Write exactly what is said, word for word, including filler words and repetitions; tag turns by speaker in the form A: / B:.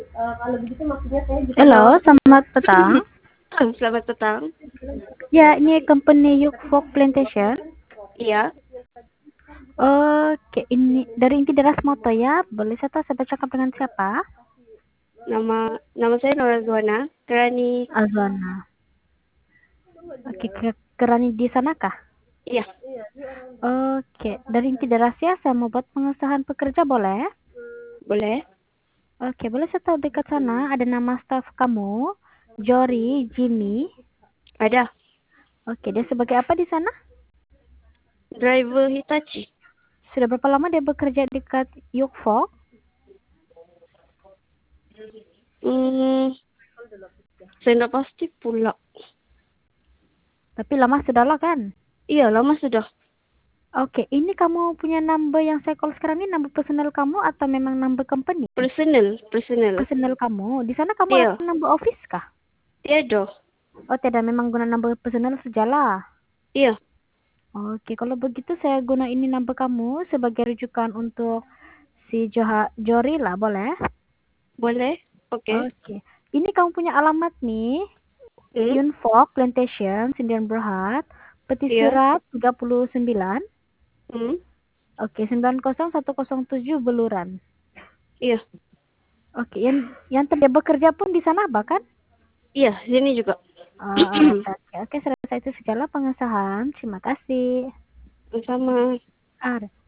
A: Eh, kalau begitu maksudnya saya juga.
B: Halo, selamat petang.
A: Selamat petang.
B: Ya, ini company Yukfok Plantation.
A: Iya.
B: Oke, ini dari Inti Deras Moto ya. Boleh saya tahu saya bercakap dengan siapa?
A: Nama nama saya Nora Zuana. Kerani.
B: Azwana. Oke, ke Kerani di sanakah?
A: Iya.
B: Oke, dari Inti Deras ya. Saya mau buat pengesahan pekerja boleh?
A: Boleh.
B: Oke, boleh saya tahu dekat sana ada nama staf kamu? Jory, Jimmy.
A: Ada.
B: Oke, dia sebagai apa di sana?
A: Driver Hitachi.
B: Sudah berapa lama dia bekerja dekat Yukfok?
A: Hmm, saya nggak pasti pula.
B: Tapi lama sudah lah kan?
A: Iya, lama sudah.
B: Oke, ini kamu punya number yang saya call sekarang ini number personal kamu atau memang number company?
A: Personal, personal.
B: Personal kamu. Di sana kamu
A: Iya.
B: ada number office kah?
A: Tiada.
B: Oh, tidak, memang guna number personal sajalah.
A: Iya.
B: Oke, kalau begitu saya guna ini number kamu sebagai rujukan untuk si Joha Jori lah, boleh?
A: Boleh. Oke.
B: Oke. Ini kamu punya alamat nih.
A: Hmm.
B: Yunfok Plantation, Sindian Berhad, Peti
A: Iya.
B: Surat tiga puluh sembilan.
A: Hmm.
B: Oke, sembilan nol satu nol tujuh Beluran.
A: Iya.
B: Oke, yang yang tadi bekerja pun di sana bahkan?
A: Iya, sini juga.
B: Oh, alright, oke, oke, selesai itu segala pengesahan. Terima kasih.
A: Sama.
B: Ah,